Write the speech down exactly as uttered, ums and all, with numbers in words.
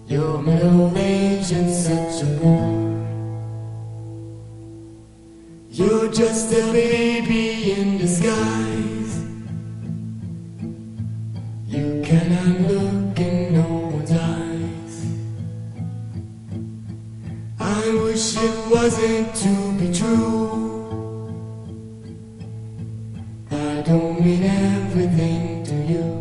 Your middle age and such a bore. You're just a baby in disguise. You cannot look in no one's eyes. I wish it wasn't to be true. I don't mean everything to you.